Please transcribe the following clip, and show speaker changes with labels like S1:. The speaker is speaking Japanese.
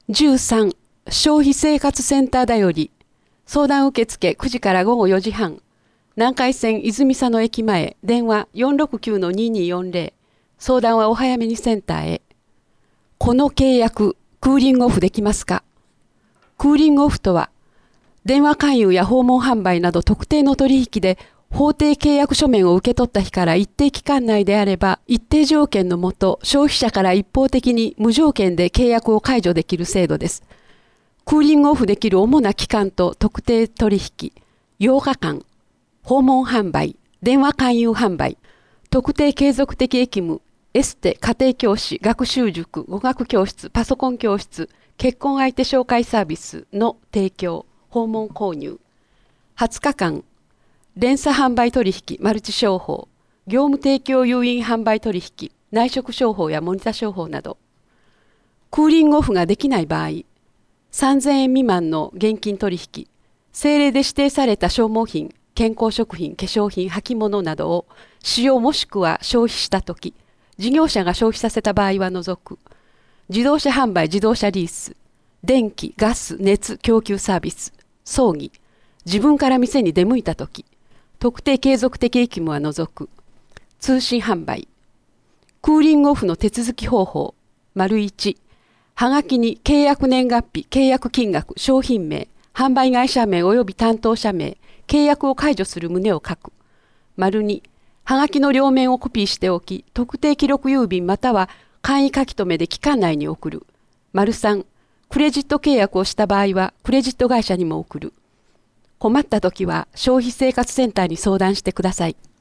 S1: 13、消費生活センターだより、相談受付9時から午後4時半、南海線泉佐野駅前、電話469-2240、相談はお早めにセンターへ。この契約、クーリングオフできますか？クーリングオフとは、電話勧誘や訪問販売など特定の取引で法定契約書面を受け取った日から一定期間内であれば、一定条件のもと、消費者から一方的に無条件で契約を解除できる制度です。クーリングオフできる主な期間と特定取引、8日間、訪問販売、電話勧誘販売、特定継続的役務、エステ、家庭教師、学習塾、語学教室、パソコン教室、結婚相手紹介サービスの提供、訪問購入、20日間、連鎖販売取引、マルチ商法、業務提供誘引販売取引、内職商法やモニタ商法など、クーリングオフができない場合、3000円未満の現金取引、政令で指定された消耗品、健康食品、化粧品、履物などを使用もしくは消費したとき、事業者が消費させた場合は除く、自動車販売、自動車リース、電気、ガス、熱供給サービス、葬儀、自分から店に出向いたとき、特定継続的役務は除く、通信販売、クーリングオフの手続き方法、1、はがきに契約年月日、契約金額、商品名、販売会社名及び担当者名、契約を解除する旨を書く。2、はがきの両面をコピーしておき、特定記録郵便または簡易書き留めで期間内に送る。3、クレジット契約をした場合はクレジット会社にも送る。困ったときは消費生活センターに相談してください。